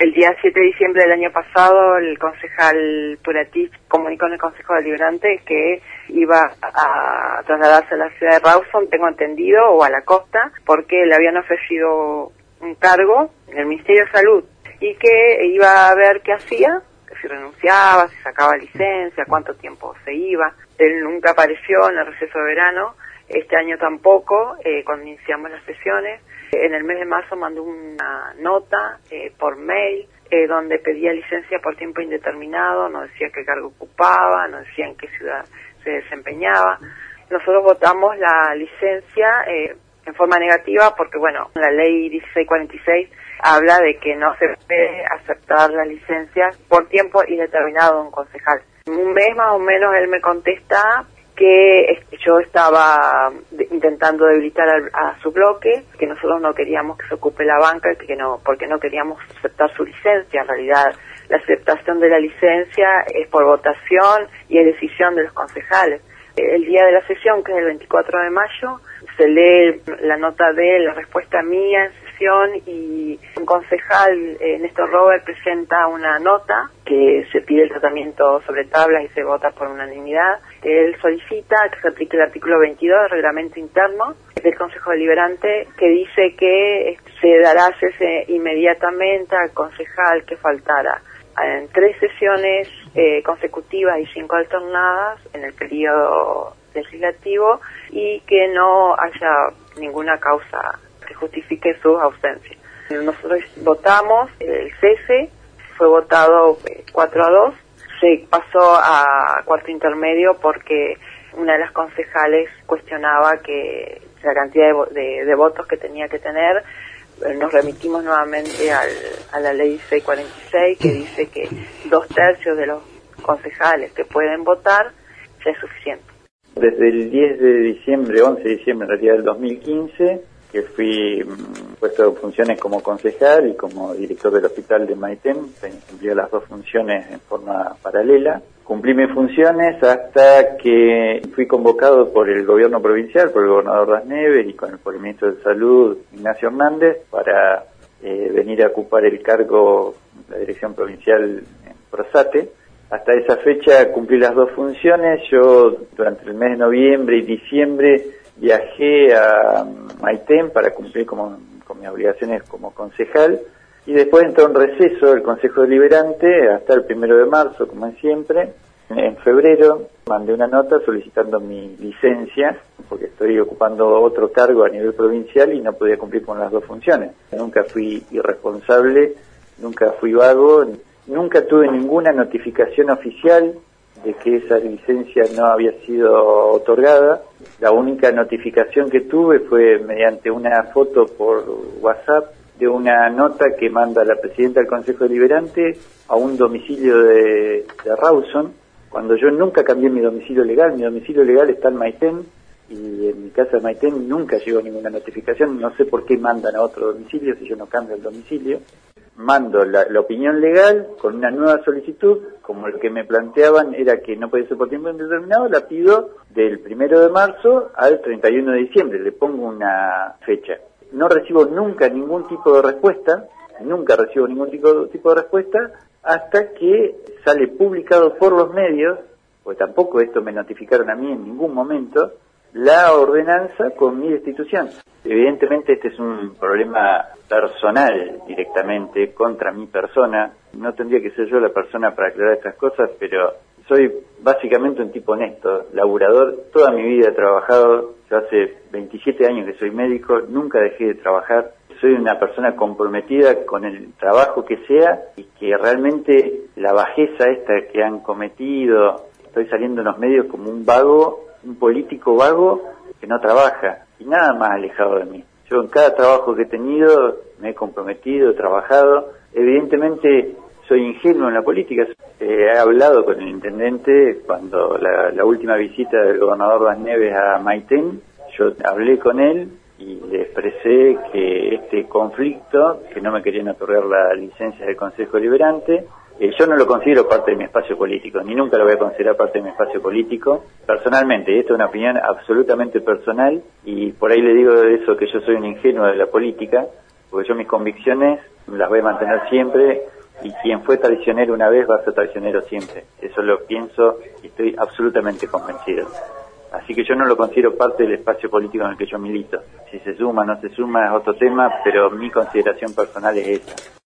El día 7 de diciembre del año pasado, el concejal Puratich comunicó en el Consejo Deliberante que iba a trasladarse a la ciudad de Rawson, tengo entendido, o a la costa, porque le habían ofrecido un cargo en el Ministerio de Salud y que iba a ver qué hacía, que si renunciaba, si sacaba licencia, cuánto tiempo se iba. Él nunca apareció en el receso de verano, este año tampoco, cuando iniciamos las sesiones. En el mes de marzo mandó una nota por mail donde pedía licencia por tiempo indeterminado, no decía qué cargo ocupaba, no decía en qué ciudad se desempeñaba. Nosotros votamos la licencia en forma negativa porque, bueno, la ley 1646 habla de que no se puede aceptar la licencia por tiempo indeterminado de un concejal. Un mes más o menos él me contesta que yo estaba intentando debilitar a su bloque, que nosotros no queríamos que se ocupe la banca, porque no queríamos aceptar su licencia. En realidad, la aceptación de la licencia es por votación y es decisión de los concejales. El día de la sesión, que es el 24 de mayo, se lee la nota de la respuesta mía en sesión y un concejal, Néstor Robert, presenta una nota que se pide el tratamiento sobre tablas y se vota por unanimidad. Él solicita que se aplique el artículo 22 del reglamento interno del Consejo Deliberante, que dice que se dará cese inmediatamente al concejal que faltara en 3 sesiones consecutivas y 5 alternadas en el periodo legislativo y que no haya ninguna causa que justifique su ausencia. Nosotros votamos el cese, fue votado 4-2, se pasó a cuarto intermedio porque una de las concejales cuestionaba que la cantidad de votos que tenía que tener. Nos remitimos nuevamente a la ley 646 que dice que 2/3 de los concejales que pueden votar ya es suficiente. Desde el 10 de diciembre, 11 de diciembre en realidad del 2015, que fui puesto en funciones como concejal y como director del hospital de Maitén, cumplí las 2 funciones en forma paralela. Cumplí mis funciones hasta que fui convocado por el gobierno provincial, por el gobernador Das Neves y por el ministro de Salud, Ignacio Hernández, para venir a ocupar el cargo de la dirección provincial en Prosate. Hasta esa fecha cumplí las 2 funciones. Yo durante el mes de noviembre y diciembre viajé a Maitén para cumplir con mis obligaciones como concejal y después entró en receso el Consejo Deliberante hasta el 1 de marzo, como es siempre. En febrero mandé una nota solicitando mi licencia porque estoy ocupando otro cargo a nivel provincial y no podía cumplir con las 2 funciones. Nunca fui irresponsable, nunca fui vago, nunca tuve ninguna notificación oficial de que esa licencia no había sido otorgada. La única notificación que tuve fue mediante una foto por WhatsApp de una nota que manda la presidenta del Consejo Deliberante a un domicilio de Rawson, cuando yo nunca cambié mi domicilio legal está en Maitén, y en mi casa de Maitén nunca llegó ninguna notificación, no sé por qué mandan a otro domicilio si yo no cambio el domicilio. Mando la opinión legal con una nueva solicitud, como lo que me planteaban era que no podía ser por tiempo indeterminado, la pido del 1 de marzo al 31 de diciembre, le pongo una fecha. No recibo nunca ningún tipo de respuesta, hasta que sale publicado por los medios, porque tampoco esto me notificaron a mí en ningún momento, la ordenanza con mi destitución. Evidentemente este es un problema personal directamente contra mi persona. No tendría que ser yo la persona para aclarar estas cosas, pero soy básicamente un tipo honesto, laburador. Toda mi vida he trabajado, yo hace 27 años que soy médico, nunca dejé de trabajar. Soy una persona comprometida con el trabajo que sea y que realmente la bajeza esta que han cometido, estoy saliendo en los medios como un vago, un político vago que no trabaja y nada más alejado de mí. Yo en cada trabajo que he tenido me he comprometido, he trabajado. Evidentemente soy ingenuo en la política. He hablado con el intendente cuando la última visita del gobernador Das Neves a Maitén. Yo hablé con él y le expresé que este conflicto, que no me querían otorgar la licencia del Consejo Deliberante, yo no lo considero parte de mi espacio político, ni nunca lo voy a considerar parte de mi espacio político. Personalmente, esto es una opinión absolutamente personal, y por ahí le digo de eso que yo soy un ingenuo de la política, porque yo mis convicciones las voy a mantener siempre, y quien fue traicionero una vez va a ser traicionero siempre. Eso lo pienso y estoy absolutamente convencido. Así que yo no lo considero parte del espacio político en el que yo milito. Si se suma o no se suma es otro tema, pero mi consideración personal es esa.